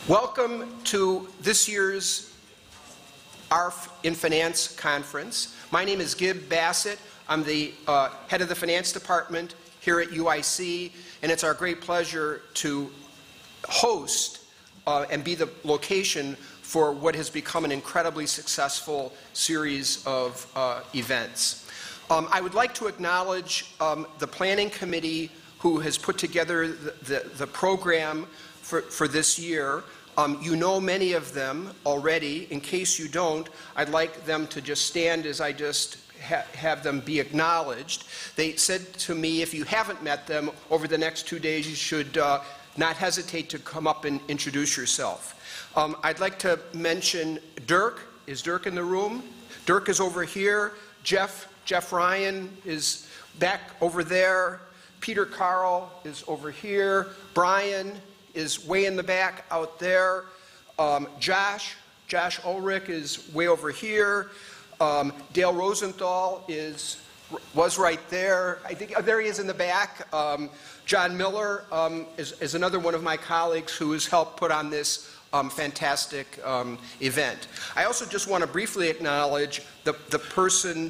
Welcome to this year's ARF in Finance Conference. My name is Gib Bassett. I'm the head of the Finance Department here at UIC, and it's our great pleasure to host and be the location for what has become an incredibly successful series of events. I would like to acknowledge the Planning Committee who has put together the program for this year. You know many of them already. In case you don't, I'd like them to just stand as I just have them be acknowledged. They said to me, if you haven't met them over the next 2 days, you should not hesitate to come up and introduce yourself. I'd like to mention Dirk. Is Dirk in the room? Dirk is over here. Jeff Ryan is back over there. Peter Carl is over here. Brian is way in the back out there. Josh Ulrich is way over here. Dale Rosenthal was right there. I think there he is in the back. John Miller is another one of my colleagues who has helped put on this fantastic event. I also just want to briefly acknowledge the person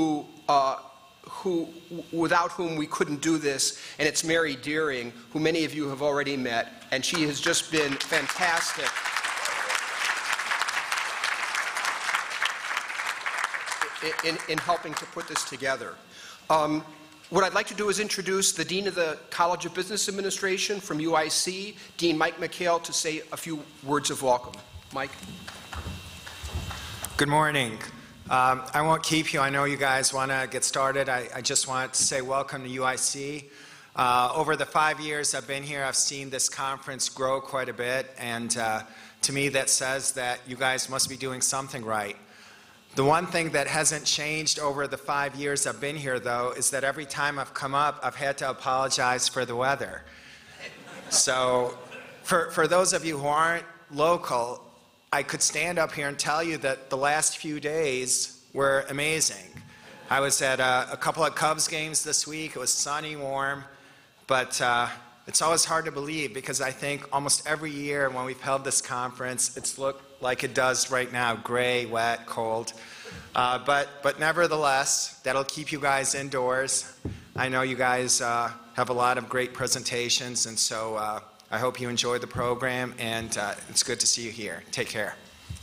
without whom we couldn't do this, and it's Mary Deering, who many of you have already met, and she has just been fantastic in helping to put this together. What I'd like to do is introduce the Dean of the College of Business Administration from UIC, Dean Mike McHale, to say a few words of welcome. Mike. Good morning. I won't keep you. I know you guys want to get started. I just want to say welcome to UIC. Over the 5 years I've been here, I've seen this conference grow quite a bit, and to me that says that you guys must be doing something right. The one thing that hasn't changed over the 5 years I've been here, though, is that every time I've come up, I've had to apologize for the weather. So for those of you who aren't local, I could stand up here and tell you that the last few days were amazing. I was at a couple of Cubs games this week. It was sunny, warm, but it's always hard to believe because I think almost every year when we've held this conference, it's looked like it does right now, gray, wet, cold. But nevertheless, that'll keep you guys indoors. I know you guys have a lot of great presentations, and so I hope you enjoy the program, and it's good to see you here. Take care.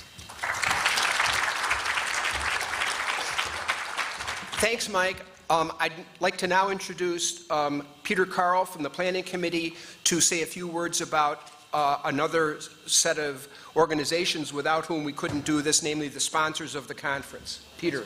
Thanks, Mike. I'd like to now introduce Peter Carl from the Planning Committee to say a few words about another set of organizations without whom we couldn't do this, namely the sponsors of the conference. Peter.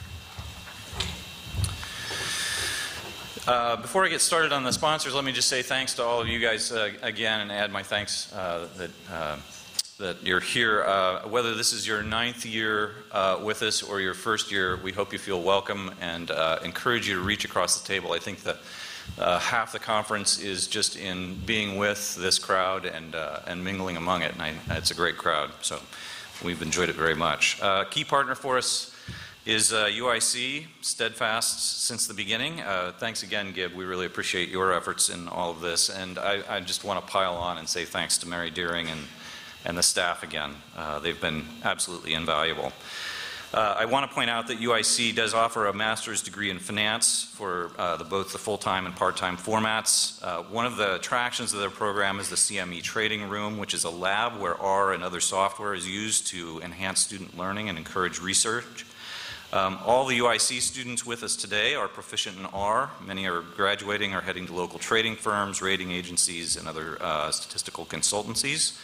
Before I get started on the sponsors, let me just say thanks to all of you guys again, and add my thanks that you're here. Whether this is your 9th year with us or your first year, we hope you feel welcome and encourage you to reach across the table. I think that half the conference is just in being with this crowd and mingling among it, and it's a great crowd, so we've enjoyed it very much. Key partner for us is UIC, steadfast since the beginning. Thanks again, Gib. We really appreciate your efforts in all of this, and I just want to pile on and say thanks to Mary Deering and the staff again. They've been absolutely invaluable. I want to point out that UIC does offer a master's degree in finance for both the full-time and part-time formats. One of the attractions of their program is the CME Trading Room, which is a lab where R and other software is used to enhance student learning and encourage research. All the UIC students with us today are proficient in R. Many are graduating or heading to local trading firms, rating agencies, and other statistical consultancies.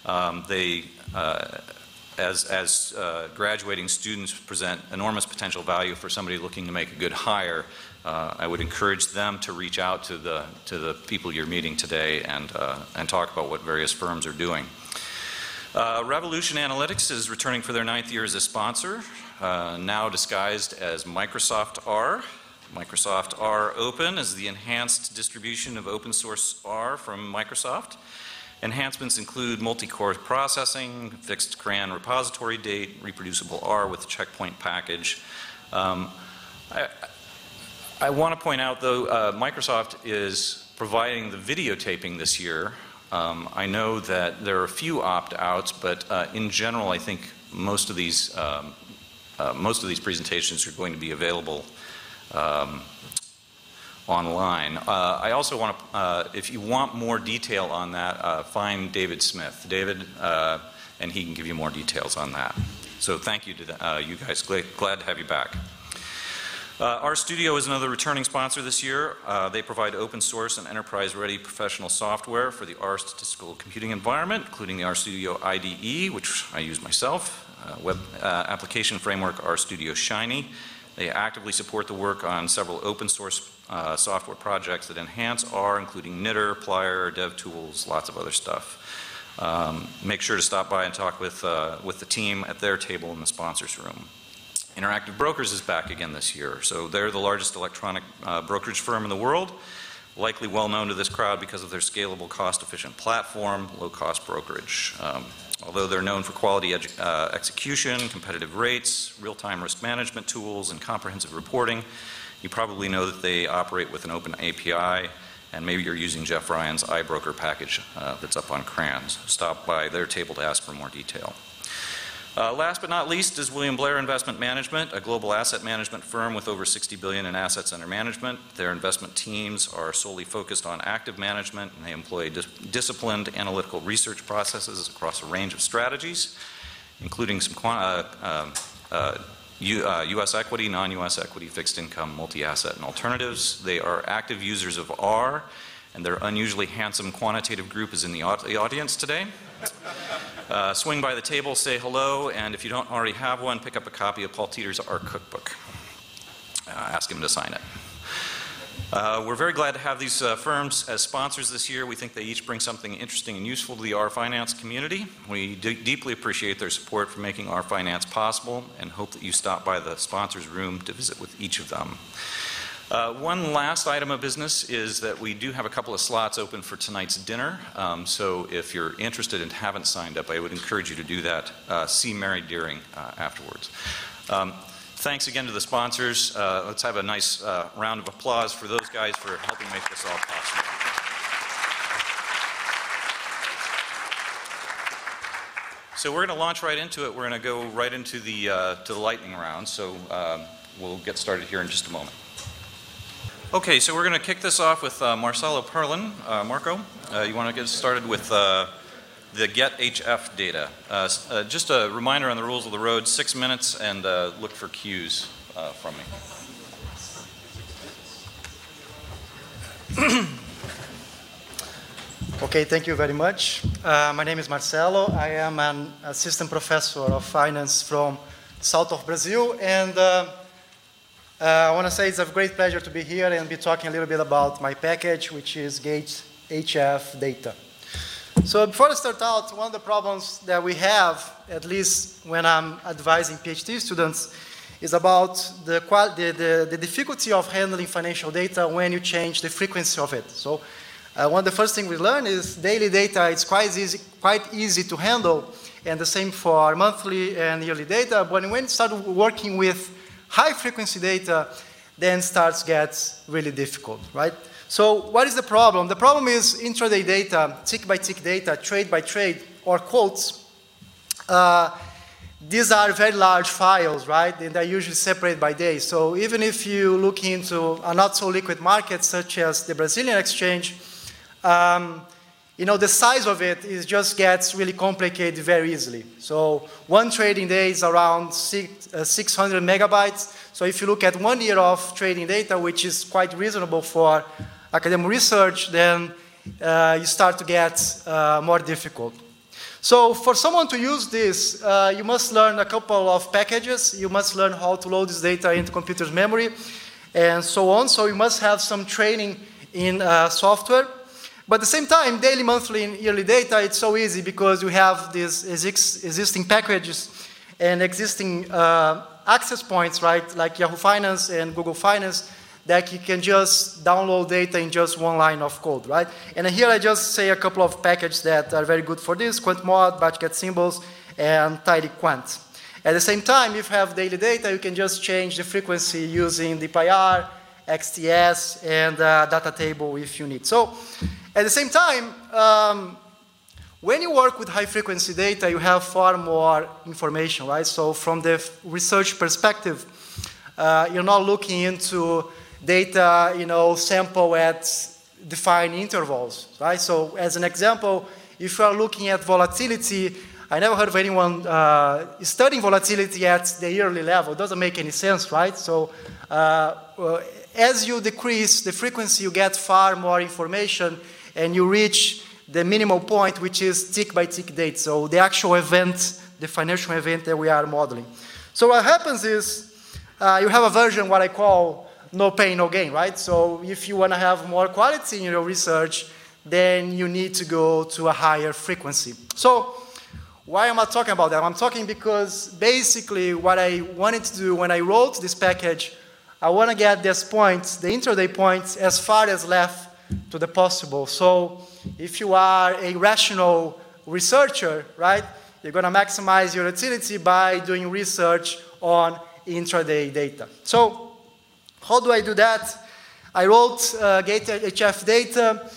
As graduating students present enormous potential value for somebody looking to make a good hire, I would encourage them to reach out to the people you're meeting today and talk about what various firms are doing. Revolution Analytics is returning for their 9th year as a sponsor, now disguised as Microsoft R. Microsoft R Open is the enhanced distribution of open source R from Microsoft. Enhancements include multi-core processing, fixed CRAN repository date, reproducible R with checkpoint package. I want to point out, though, Microsoft is providing the videotaping this year I know that there are a few opt-outs, but in general, I think most of these presentations are going to be available online. I also want to, if you want more detail on that, find David Smith. David, and he can give you more details on that. So thank you to you guys. Glad to have you back. RStudio is another returning sponsor this year. They provide open source and enterprise-ready professional software for the R statistical computing environment, including the RStudio IDE, which I use myself, web application framework RStudio Shiny. They actively support the work on several open source software projects that enhance R, including Knitter, Plier, DevTools, lots of other stuff. Make sure to stop by and talk with the team at their table in the sponsors room. Interactive Brokers is back again this year. So they're the largest electronic brokerage firm in the world, likely well known to this crowd because of their scalable, cost-efficient platform, low-cost brokerage. Although they're known for quality execution, competitive rates, real-time risk management tools, and comprehensive reporting, you probably know that they operate with an open API, and maybe you're using Jeff Ryan's iBroker package that's up on CRANs. Stop by their table to ask for more detail. Last but not least is William Blair Investment Management, a global asset management firm with over $60 billion in assets under management. Their investment teams are solely focused on active management, and they employ disciplined analytical research processes across a range of strategies, including some U.S. equity, non-U.S. equity, fixed income, multi-asset, and alternatives. They are active users of R, and their unusually handsome quantitative group is in the audience today. Swing by the table, say hello, and if you don't already have one, pick up a copy of Paul Teeter's R Cookbook. Ask him to sign it. We're very glad to have these firms as sponsors this year. We think they each bring something interesting and useful to the R Finance community. We deeply appreciate their support for making R Finance possible and hope that you stop by the sponsors room to visit with each of them. One last item of business is that we do have a couple of slots open for tonight's dinner. So if you're interested and haven't signed up, I would encourage you to do that. See Mary Deering afterwards. Thanks again to the sponsors. Let's have a nice round of applause for those guys for helping make this all possible. So we're going to launch right into it. We're going to go right into the lightning round. So we'll get started here in just a moment. Okay, so we're going to kick this off with Marcelo Perlin. Marco, you want to get started with the GetHF data. Just a reminder on the rules of the road, 6 minutes, and look for cues from me. Okay, thank you very much. My name is Marcelo. I am an assistant professor of finance from south of Brazil, and I want to say it's a great pleasure to be here and be talking a little bit about my package, which is GetHF data. So before I start out, one of the problems that we have, at least when I'm advising PhD students, is about the difficulty of handling financial data when you change the frequency of it. So one of the first things we learn is daily data. It's quite easy to handle, and the same for monthly and yearly data. But when you start working with high-frequency data, then gets really difficult, right? So what is the problem? The problem is intraday data, tick-by-tick data, trade-by-trade, or quotes. These are very large files, right? And they're usually separated by day. So even if you look into a not-so-liquid market, such as the Brazilian exchange, the size of it just gets really complicated very easily. So one trading day is around 600 megabytes. So if you look at 1 year of trading data, which is quite reasonable for academic research, then you start to get more difficult. So for someone to use this, you must learn a couple of packages. You must learn how to load this data into computer's memory, and so on. So you must have some training in software. But at the same time, daily, monthly, and yearly data, it's so easy because you have these existing packages and existing access points, right, like Yahoo Finance and Google Finance, that you can just download data in just one line of code, right? And here I just say a couple of packages that are very good for this: QuantMod, BatchGet Symbols, and TidyQuant. At the same time, if you have daily data, you can just change the frequency using dplyr, XTS, and data table if you need. So At the same time, when you work with high-frequency data, you have far more information, right? So from the research perspective, you're not looking into data, sample at defined intervals, right? So as an example, if you are looking at volatility, I never heard of anyone studying volatility at the yearly level. It doesn't make any sense, right? So as you decrease the frequency, you get far more information, and you reach the minimal point, which is tick-by-tick date. So the actual event, the financial event that we are modeling. So what happens is you have a version, what I call no pain, no gain, right? So if you want to have more quality in your research, then you need to go to a higher frequency. So why am I talking about that? I'm talking because basically what I wanted to do when I wrote this package, I want to get this point, the intraday point, as far as left to the possible. So if you are a rational researcher, right, you're going to maximize your utility by doing research on intraday data. So how do I do that? I wrote GateHF data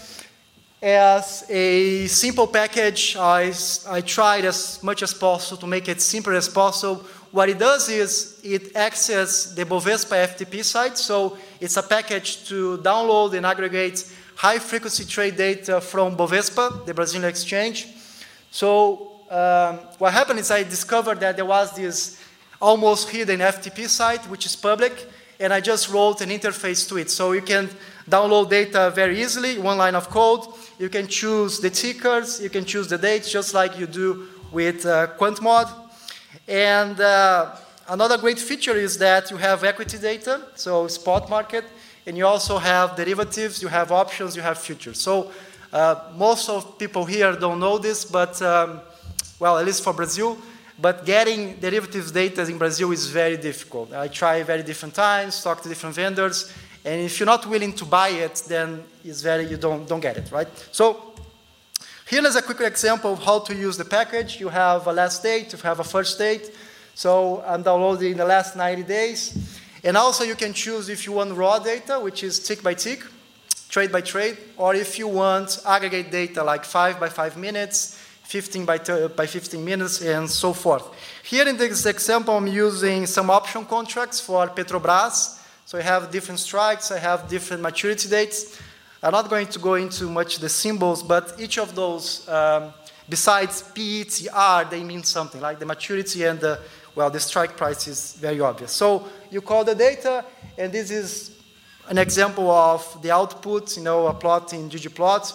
as a simple package. I tried as much as possible to make it simple as possible. What it does is it accesses the Bovespa FTP site. So it's a package to download and aggregate high-frequency trade data from Bovespa, the Brazilian exchange. So what happened is I discovered that there was this almost hidden FTP site, which is public, and I just wrote an interface to it. So you can download data very easily, one line of code. You can choose the tickers, you can choose the dates, just like you do with QuantMod. And another great feature is that you have equity data, so spot market, and you also have derivatives, you have options, you have futures. So most of people here don't know this, but, well, at least for Brazil, but getting derivatives data in Brazil is very difficult. I try very different times, talk to different vendors, and if you're not willing to buy it, then you don't get it, right? So here is a quick example of how to use the package. You have a last date, you have a first date. So I'm downloading the last 90 days. And also you can choose if you want raw data, which is tick by tick, trade by trade, or if you want aggregate data like 5 by 5 minutes, 15 by 15 minutes, and so forth. Here in this example, I'm using some option contracts for Petrobras. So I have different strikes, I have different maturity dates. I'm not going to go into much the symbols, but each of those, besides PETR, they mean something, like the maturity and the strike price is very obvious. So you call the data, and this is an example of the output, a plot in ggplot.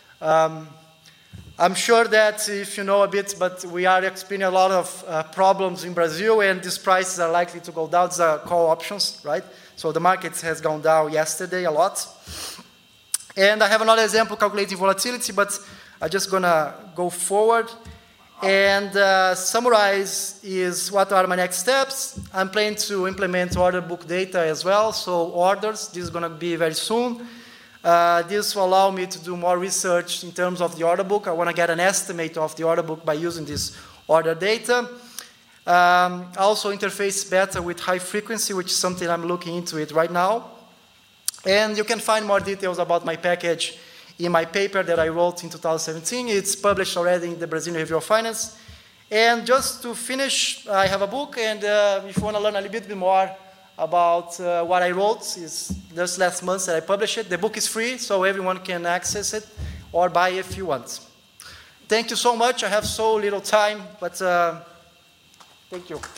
I'm sure that if you know a bit, but we are experiencing a lot of problems in Brazil, and these prices are likely to go down. These are call options, right? So the market has gone down yesterday a lot. And I have another example calculating volatility, but I'm just going to go forward and summarize is what are my next steps. I'm planning to implement order book data as well, so orders. This is going to be very soon. This will allow me to do more research in terms of the order book. I want to get an estimate of the order book by using this order data. Also interface better with high frequency, which is something I'm looking into it right now. And you can find more details about my package in my paper that I wrote in 2017. It's published already in the Brazilian Review of Finance. And just to finish, I have a book, and if you want to learn a little bit more about what I wrote, is just last month that I published it. The book is free, so everyone can access it or buy it if you want. Thank you so much. I have so little time, but thank you.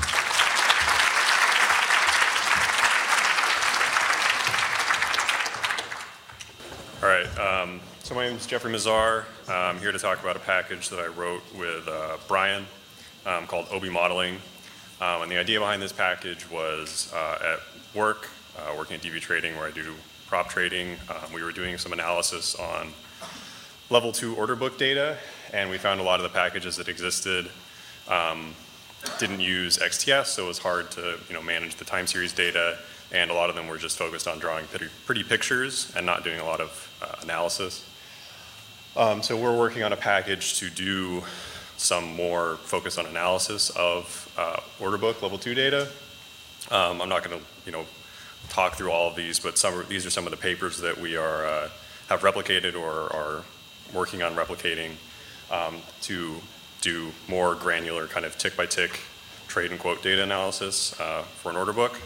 All right, so my name is Jeffrey Mazar. I'm here to talk about a package that I wrote with Brian called OB Modeling. And the idea behind this package was at work, working at DV Trading where I do prop trading. We were doing some analysis on level 2 order book data, and we found a lot of the packages that existed didn't use XTS, so it was hard to manage the time series data, and a lot of them were just focused on drawing pretty pictures and not doing a lot of analysis. So we're working on a package to do some more focus on analysis of order book level 2 data. I'm not going to talk through all of these, but these are some of the papers that we are have replicated or are working on replicating to do more granular kind of tick-by-tick trade and quote data analysis for an order book.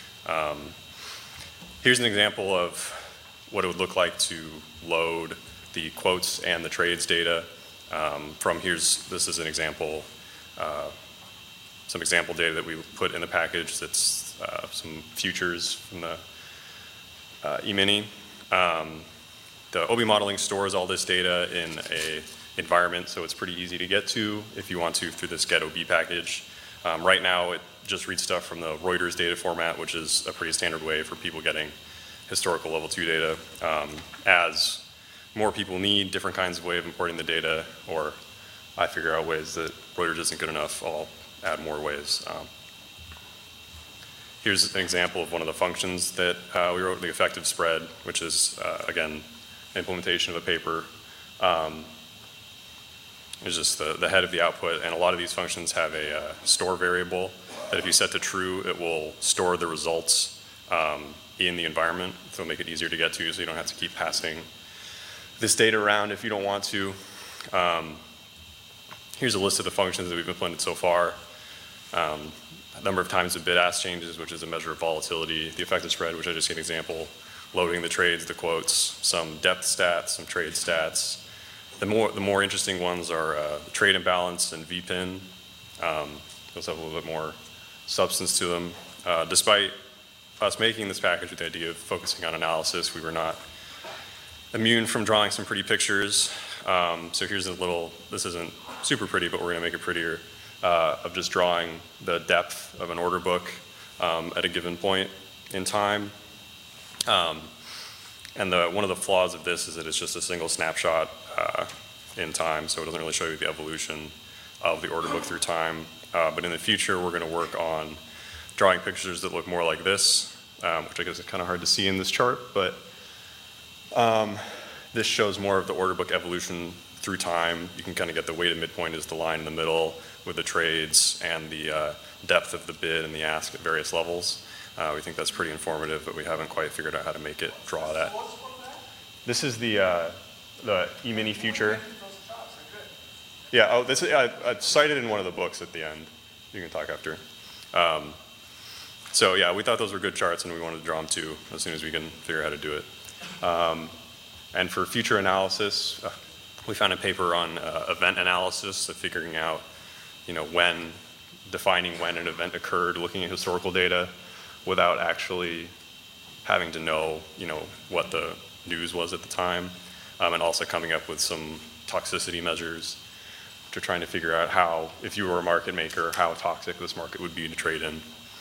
Here's an example of what it would look like to load the quotes and the trades data this is an example, some example data that we put in the package that's some futures from the E-mini. The OB modeling stores all this data in a environment, so it's pretty easy to get to if you want to through this get OB package. Right now, it just reads stuff from the Reuters data format, which is a pretty standard way for people getting historical level 2 data. As more people need different kinds of way of importing the data, or I figure out ways that Reuters isn't good enough, I'll add more ways. Here's an example of one of the functions that we wrote, the effective spread, which is, again, implementation of a paper. It's just the head of the output, and a lot of these functions have a store variable that if you set to true, it will store the results in the environment, so it'll make it easier to get to, so you don't have to keep passing this data around if you don't want to. Here's a list of the functions that we've implemented so far. A number of times the bid-ask changes, which is a measure of volatility, the effective spread, which I just gave an example, loading the trades, the quotes, some depth stats, some trade stats. The more interesting ones are trade imbalance and VPIN. Those have a little bit more substance to them. Despite us making this package with the idea of focusing on analysis, we were not immune from drawing some pretty pictures. So here's a little, this isn't super pretty, but we're gonna make it prettier, of just drawing the depth of an order book at a given point in time. And one of the flaws of this is that it's just a single snapshot in time, so it doesn't really show you the evolution of the order book through time. But in the future, we're gonna work on drawing pictures that look more like this, which I guess is kind of hard to see in this chart, but this shows more of the order book evolution through time. You can kind of get the weighted midpoint is the line in the middle with the trades and the depth of the bid and the ask at various levels. We think that's pretty informative, but we haven't quite figured out how to make it draw that. This is the E-mini future. Yeah, oh, this is, I cited in one of the books at the end. You can talk after. So yeah, we thought those were good charts and we wanted to draw them too as soon as we can figure out how to do it. And for future analysis, we found a paper on event analysis, so figuring out, defining when an event occurred, looking at historical data without actually having to know, what the news was at the time, and also coming up with some toxicity measures to trying to figure out how, if you were a market maker, how toxic this market would be to trade in.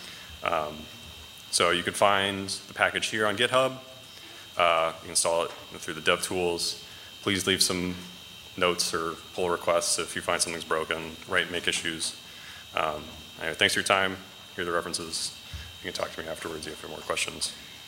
So you can find the package here on GitHub. You can install it through the dev tools. Please leave some notes or pull requests if you find something's broken, make issues. Anyway, thanks for your time. Here are the references. You can talk to me afterwards if you have more questions.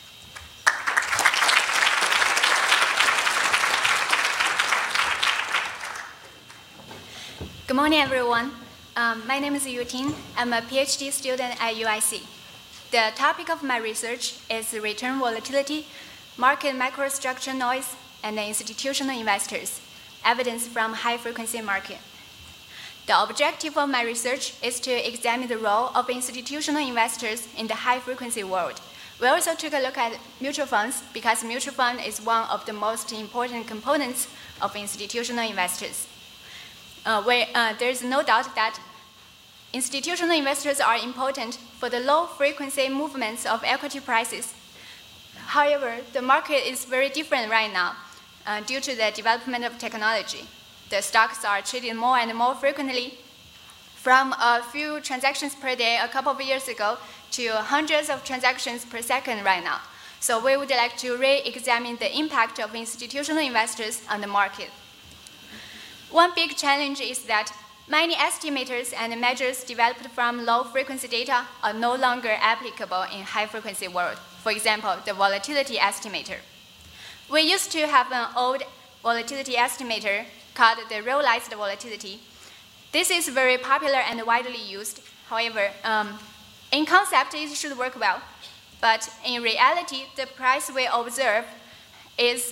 Good morning, everyone. My name is Yu Ting. I'm a PhD student at UIC. The topic of my research is return volatility, market microstructure noise, and institutional investors, evidence from high-frequency market. The objective of my research is to examine the role of institutional investors in the high-frequency world. We also took a look at mutual funds because mutual fund is one of the most important components of institutional investors. There's no doubt that institutional investors are important for the low-frequency movements of equity prices. However, the market is very different right now due to the development of technology. The stocks are traded more and more frequently, from a few transactions per day a couple of years ago to hundreds of transactions per second right now. So we would like to re-examine the impact of institutional investors on the market. One big challenge is that many estimators and measures developed from low-frequency data are no longer applicable in high-frequency world. For example, the volatility estimator. We used to have an old volatility estimator called the realized volatility. This is very popular and widely used. However, in concept, it should work well. But in reality, the price we observe is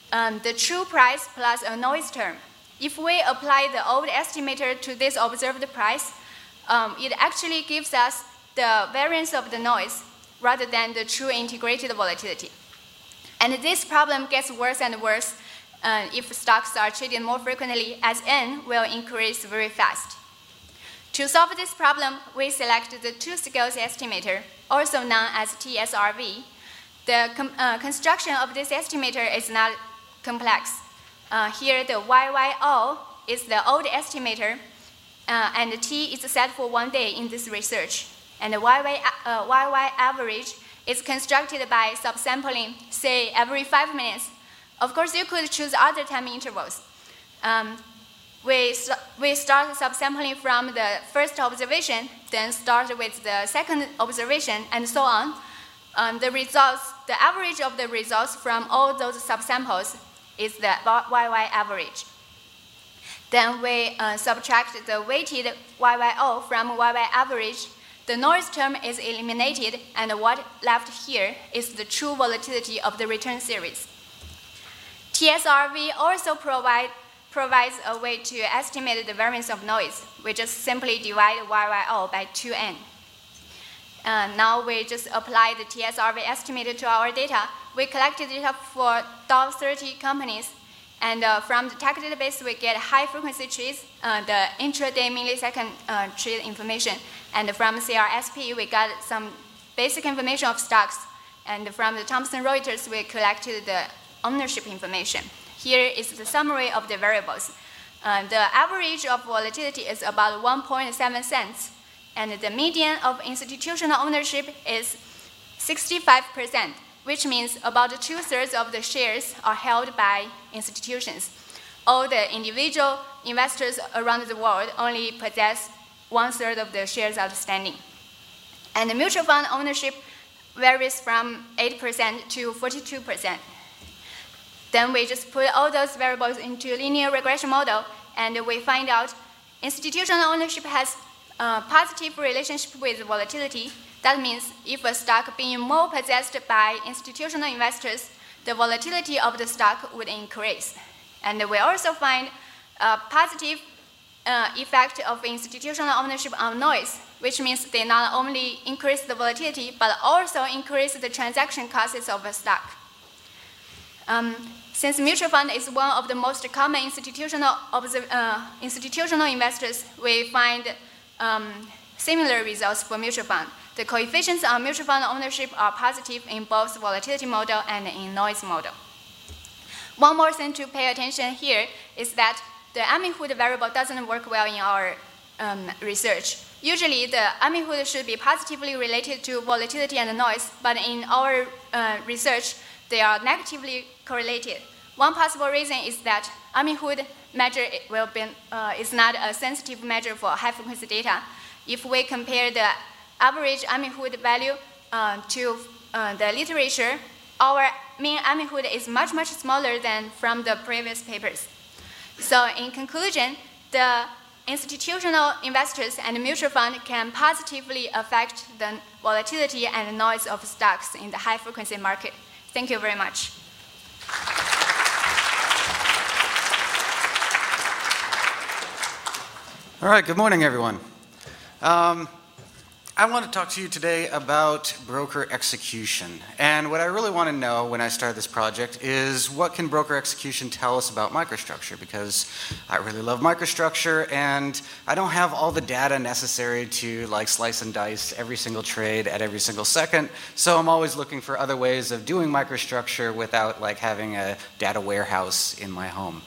the true price plus a noise term. If we apply the old estimator to this observed price, it actually gives us the variance of the noise rather than the true integrated volatility. And this problem gets worse and worse if stocks are traded more frequently, as N will increase very fast. To solve this problem, we select the two-scales estimator, also known as TSRV. The construction of this estimator is not complex. Here, the YYO is the old estimator, and the T is set for 1 day in this research. And the YY average is constructed by subsampling, say, every 5 minutes. Of course, you could choose other time intervals. We start subsampling from the first observation, then start with the second observation, and so on. The average of the results from all those subsamples is the YY average. Then we subtract the weighted YYO from YY average. The noise term is eliminated, and what left here is the true volatility of the return series. TSRV also provides a way to estimate the variance of noise. We just simply divide YYO by 2N. Now we just apply the TSRV estimator to our data. We collected data for Dow 30 companies, and from the tech database we get high-frequency trades, the intraday millisecond trade information, and from CRSP we got some basic information of stocks, and from the Thomson Reuters we collected the ownership information. Here is the summary of the variables. The average of volatility is about 1.7 cents, and the median of institutional ownership is 65%, which means about 2/3 of the shares are held by institutions. All the individual investors around the world only possess 1/3 of the shares outstanding. And the mutual fund ownership varies from 8% to 42%. Then we just put all those variables into a linear regression model, and we find out institutional ownership has a positive relationship with volatility. That means if a stock being more possessed by institutional investors, the volatility of the stock would increase. And we also find a positive effect of institutional ownership on noise, which means they not only increase the volatility, but also increase the transaction costs of a stock. Since mutual fund is one of the most common institutional investors, we find similar results for mutual fund. The coefficients on mutual fund ownership are positive in both volatility model and in noise model. One more thing to pay attention here is that the Amihud variable doesn't work well in our research. Usually, the Amihud should be positively related to volatility and noise, but in our research, they are negatively correlated. One possible reason is that Amihud measure is not a sensitive measure for high-frequency data. If we compare the average Amihud value to the literature, our mean Amihud is much, much smaller than from the previous papers. So in conclusion, the institutional investors and mutual fund can positively affect the volatility and noise of stocks in the high-frequency market. Thank you very much. All right, good morning, everyone. I want to talk to you today about broker execution. And what I really want to know when I started this project is what can broker execution tell us about microstructure? Because I really love microstructure and I don't have all the data necessary to like slice and dice every single trade at every single second. So I'm always looking for other ways of doing microstructure without like having a data warehouse in my home.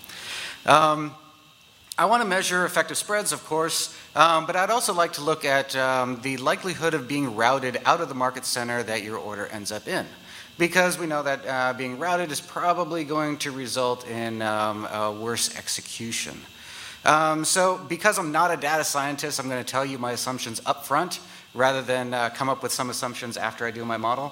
I want to measure effective spreads, of course, but I'd also like to look at the likelihood of being routed out of the market center that your order ends up in. Because we know that being routed is probably going to result in a worse execution. So because I'm not a data scientist, I'm going to tell you my assumptions up front rather than come up with some assumptions after I do my model.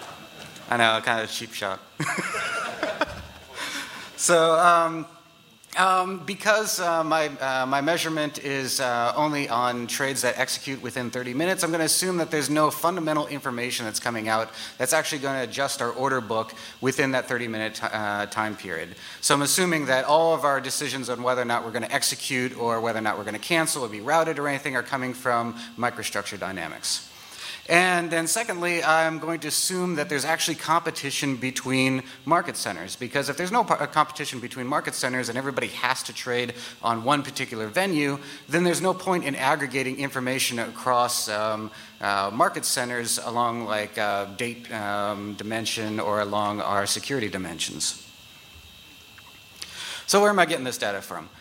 I know, kind of a cheap shot. So Because my measurement is only on trades that execute within 30 minutes, I'm going to assume that there's no fundamental information that's coming out that's actually going to adjust our order book within that 30-minute time period. So I'm assuming that all of our decisions on whether or not we're going to execute or whether or not we're going to cancel or be routed or anything are coming from microstructure dynamics. And then secondly, I'm going to assume that there's actually competition between market centers, because if there's no competition between market centers and everybody has to trade on one particular venue, then there's no point in aggregating information across market centers along like date dimension or along our security dimensions. So where am I getting this data from?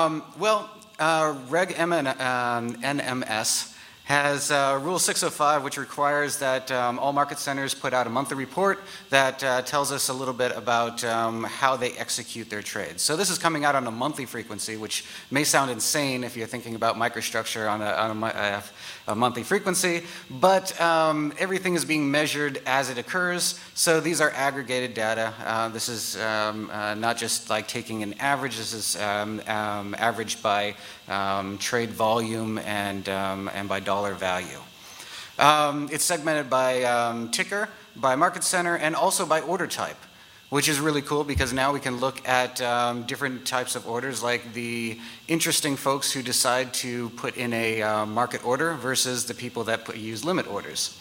Reg NMS has Rule 605, which requires that all market centers put out a monthly report that tells us a little bit about how they execute their trades. So this is coming out on a monthly frequency, which may sound insane if you're thinking about microstructure on a monthly frequency, but everything is being measured as it occurs. So these are aggregated data. This is not just like taking an average. This is averaged by trade volume and by dollar value. It's segmented by ticker, by market center, and also by order type, which is really cool because now we can look at different types of orders, like the interesting folks who decide to put in a market order versus the people that use limit orders.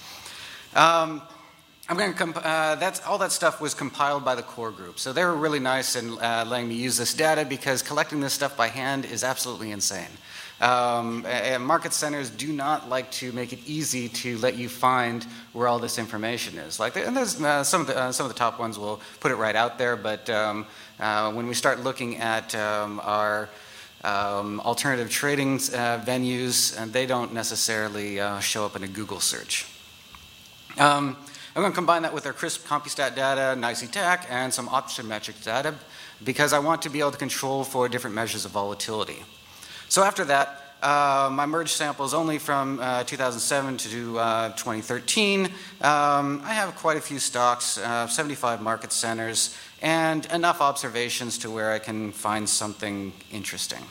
That's all that stuff was compiled by the core group. So they were really nice in letting me use this data because collecting this stuff by hand is absolutely insane. And market centers do not like to make it easy to let you find where all this information is. And there's some of the top ones will put it right out there, but when we start looking at our alternative trading venues, and they don't necessarily show up in a Google search. I'm going to combine that with our crisp CompuStat data, NYSE TAC, and some option metric data because I want to be able to control for different measures of volatility. So after that, my merged sample is only from 2007 to 2013. I have quite a few stocks, 75 market centers, and enough observations to where I can find something interesting.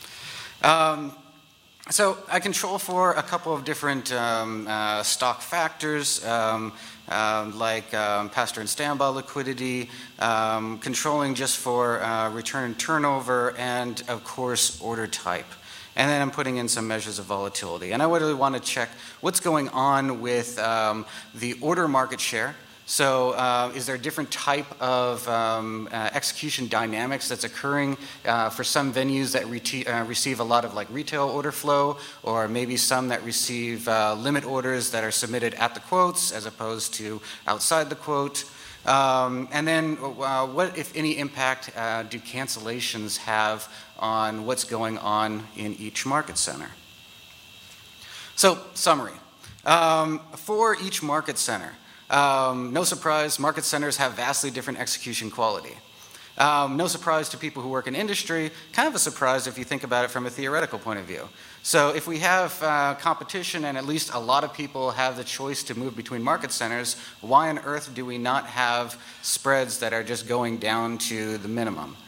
So I control for a couple of different stock factors, like Pastor and standby liquidity, controlling just for return turnover, and of course order type. And then I'm putting in some measures of volatility. And I really want to check what's going on with the order market share. So is there a different type of execution dynamics that's occurring for some venues that receive a lot of like retail order flow, or maybe some that receive limit orders that are submitted at the quotes as opposed to outside the quote? And then what, if any, impact do cancellations have on what's going on in each market center? So, summary. For each market center, no surprise, market centers have vastly different execution quality. No surprise to people who work in industry, kind of a surprise if you think about it from a theoretical point of view. So if we have competition and at least a lot of people have the choice to move between market centers, why on earth do we not have spreads that are just going down to the minimum?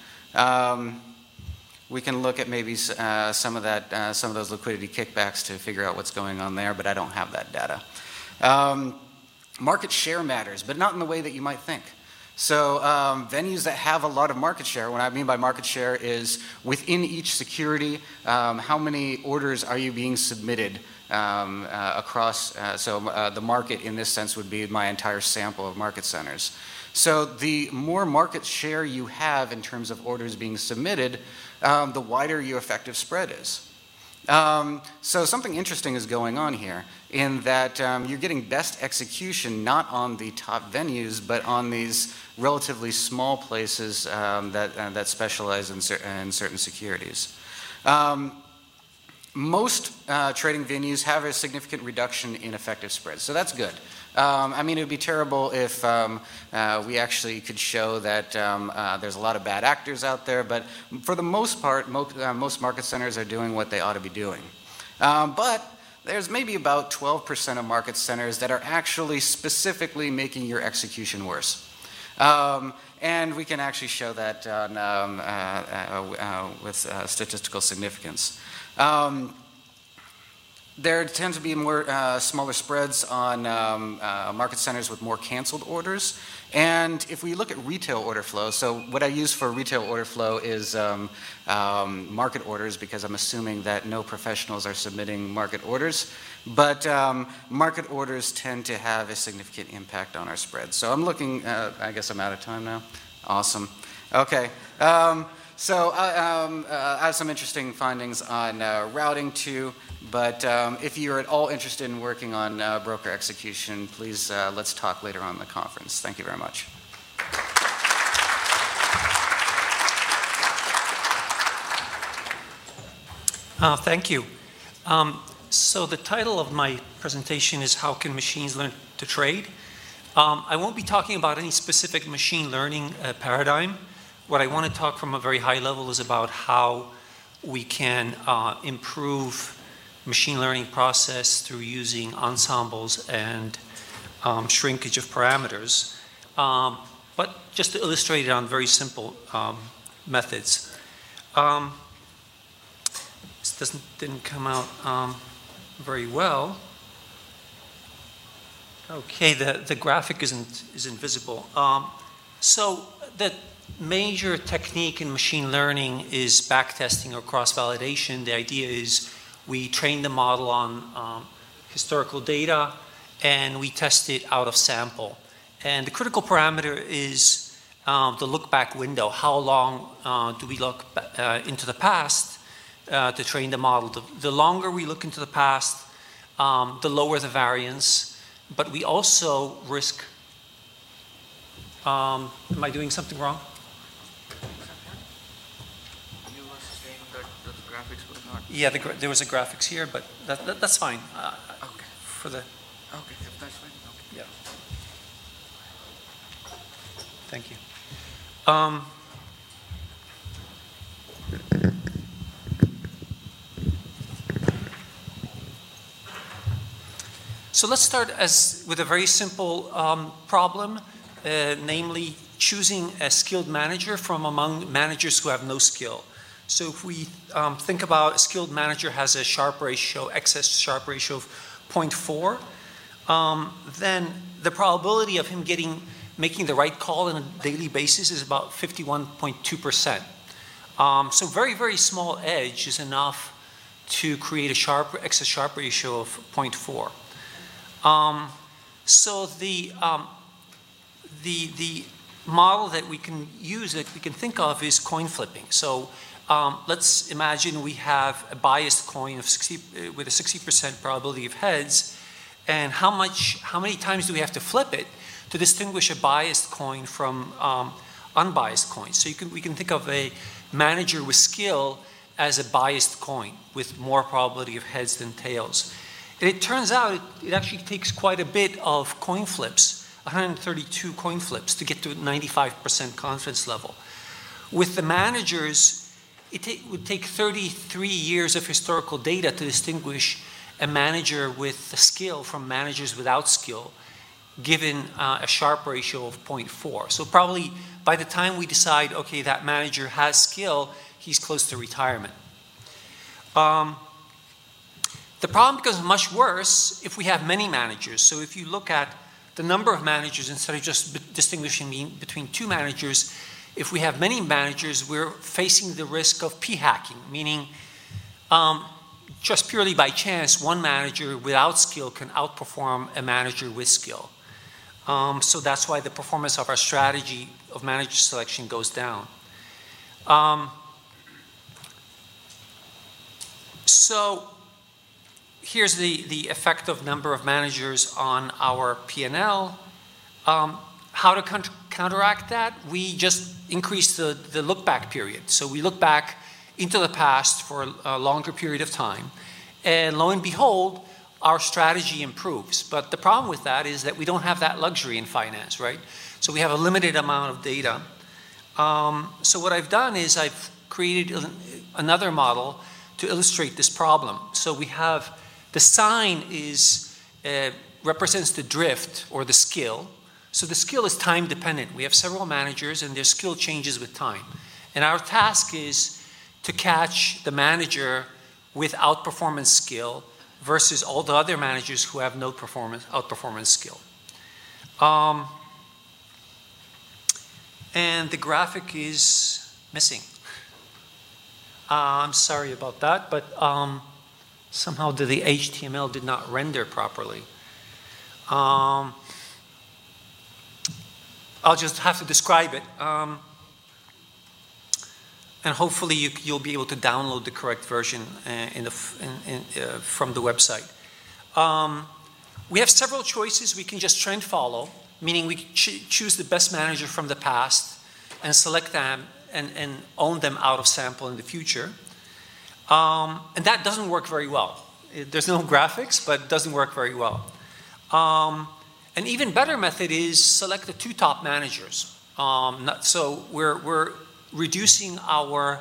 We can look at maybe some of those liquidity kickbacks to figure out what's going on there, but I don't have that data. Market share matters, but not in the way that you might think. So venues that have a lot of market share, what I mean by market share is within each security, how many orders are you being submitted across, the market in this sense would be my entire sample of market centers. So the more market share you have in terms of orders being submitted, the wider your effective spread is. So something interesting is going on here in that you're getting best execution not on the top venues, but on these relatively small places that specialize in certain securities. Most trading venues have a significant reduction in effective spreads, so that's good. I mean, it would be terrible if we actually could show that there's a lot of bad actors out there, but for the most part, most market centers are doing what they ought to be doing. But there's maybe about 12% of market centers that are actually specifically making your execution worse. and we can actually show that with statistical significance. There tend to be more smaller spreads on market centers with more canceled orders. And if we look at retail order flow, so what I use for retail order flow is market orders, because I'm assuming that no professionals are submitting market orders. But market orders tend to have a significant impact on our spread. So I'm looking, I guess I'm out of time now. Awesome. Okay. So I have some interesting findings on routing too. But if you're at all interested in working on broker execution, please let's talk later on in the conference. Thank you very much. Thank you. So the title of my presentation is How Can Machines Learn to Trade? I won't be talking about any specific machine learning paradigm. What I want to talk from a very high level is about how we can improve machine learning process through using ensembles and shrinkage of parameters. But just to illustrate it on very simple methods. This didn't come out very well. Okay, the graphic isn't visible. So the major technique in machine learning is backtesting or cross-validation. The idea is we train the model on historical data and we test it out of sample. And the critical parameter is the look-back window. How long do we look into the past to train the model? The longer we look into the past, the lower the variance. But we also risk, am I doing something wrong? You were saying that the graphics would not... Yeah, there was a graphics here, but that's fine. Okay. For the... Okay, if that's fine. Okay. Yeah. Thank you. So let's start with a very simple problem, namely choosing a skilled manager from among managers who have no skill. So if we think about a skilled manager has a Sharpe ratio, excess Sharpe ratio of 0.4, then the probability of him making the right call on a daily basis is about 51.2%. So very, very small edge is enough to create a excess Sharpe ratio of 0.4. So the model that we can use, that we can think of, is coin flipping. So let's imagine we have a biased coin with a 60% probability of heads, and how many times do we have to flip it to distinguish a biased coin from unbiased coins? So we can think of a manager with skill as a biased coin with more probability of heads than tails. And it turns out it actually takes quite a bit of coin flips, 132 coin flips, to get to a 95% confidence level. With the managers, it would take 33 years of historical data to distinguish a manager with skill from managers without skill, given a Sharpe ratio of 0.4. So probably by the time we decide, okay, that manager has skill, he's close to retirement. The problem becomes much worse if we have many managers. So if you look at the number of managers, instead of just distinguishing between two managers, if we have many managers, we're facing the risk of p-hacking, meaning just purely by chance, one manager without skill can outperform a manager with skill. So that's why the performance of our strategy of manager selection goes down. So here's the effect of number of managers on our P&L. How to counteract that? We just increase the look-back period. So we look back into the past for a longer period of time, and lo and behold, our strategy improves. But the problem with that is that we don't have that luxury in finance, right? So we have a limited amount of data. So what I've done is I've created another model to illustrate this problem. So we have the sign represents the drift or the skill. So the skill is time dependent. We have several managers and their skill changes with time. And our task is to catch the manager with outperformance skill versus all the other managers who have no outperformance skill. And the graphic is missing. I'm sorry about that, but somehow the HTML did not render properly. I'll just have to describe it. And hopefully you'll be able to download the correct version from the website. We have several choices. We can just trend follow, meaning we choose the best manager from the past and select them and own them out of sample in the future. And that doesn't work very well. There's no graphics, but it doesn't work very well. An even better method is select the 2 top managers. So we're reducing our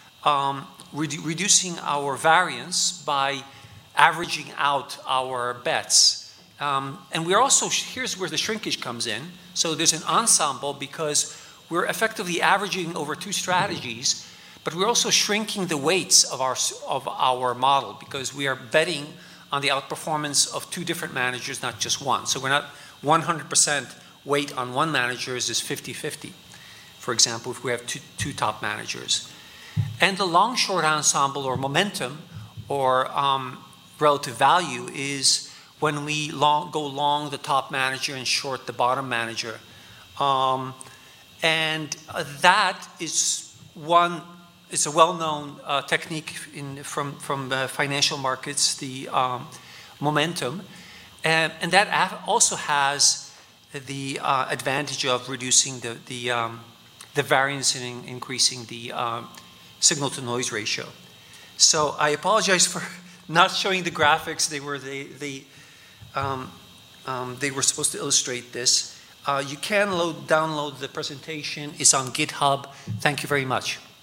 variance by averaging out our bets. And we're also, here's where the shrinkage comes in. So there's an ensemble because we're effectively averaging over 2 strategies, but we're also shrinking the weights of our model because we are betting on the outperformance of 2 different managers, not just one. So we're not 100% weight on one manager is 50-50. For example, if we have two top managers. And the long-short ensemble or momentum or relative value is when we go long the top manager and short the bottom manager. And that is it's a well-known technique from financial markets, the momentum. And that also has the advantage of reducing the variance and increasing the signal-to-noise ratio. So I apologize for not showing the graphics. They were supposed to illustrate this. You can download the presentation. It's on GitHub. Thank you very much.